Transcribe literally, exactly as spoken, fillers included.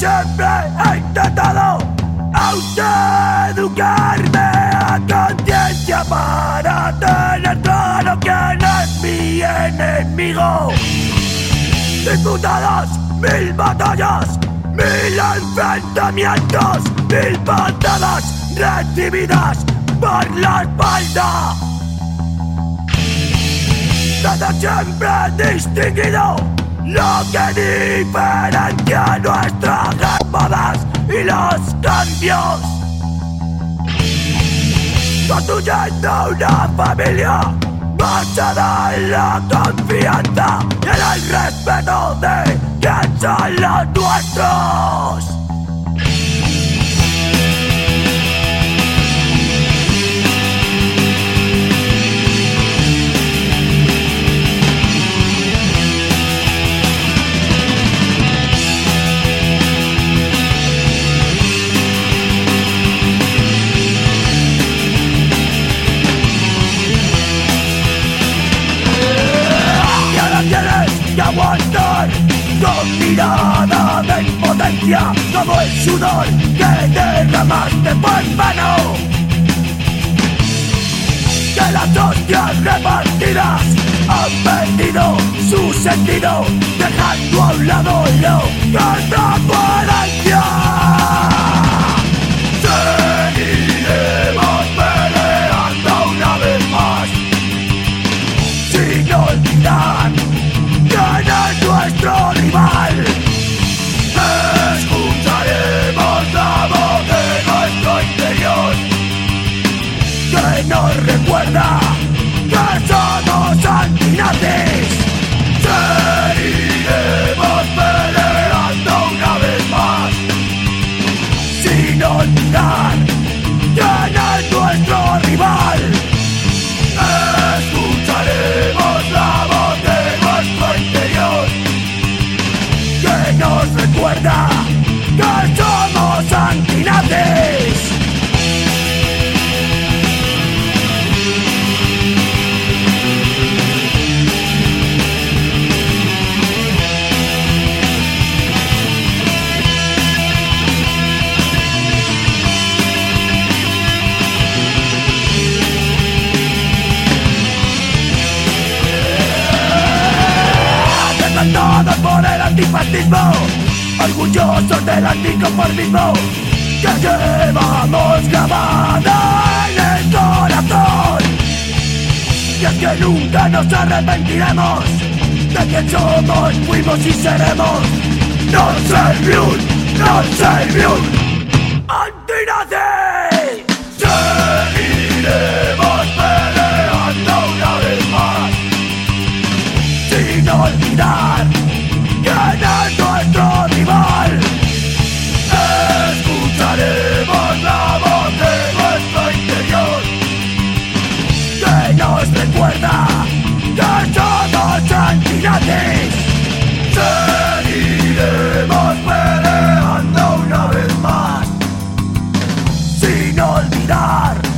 siempre he intentado autoeducarme a conciencia para tener claro quién es mi enemigo. Disputadas mil batallas, mil enfrentamientos, mil patadas recibidas por la espalda. Desde siempre he distinguido lo que diferencia nuestras modas y los cambios, construyendo una familia basada en la confianza y en el respeto de quien son los nuestros. Y aguantar con mirada de impotencia todo el sudor que derramaste por vano. Que las hostias repartidas han perdido su sentido, dejando a un lado lo que transparencia. Seguiremos peleando una vez más, sin olvidar quién es nuestro rival. Escucharemos la voz de nuestro interior, que nos recuerda que somos antinazis. Seguiremos peleando una vez más, sin olvidar quién es nuestro rival. Escucharemos la voz de nuestro interior, que nos recuerda que somos antinazis. Todos por el antifascismo, orgullosos del anticonformismo que llevamos grabada en el corazón. Y es que nunca nos arrepentiremos de que somos, fuimos y seremos. No servium, no servium, antinazi. Seguiremos peleando una vez más, sin olvidar quién es nuestro rival. Escucharemos la voz de nuestro interior, que nos recuerda que somos antinazis. Seguiremos peleando una vez más, sin olvidar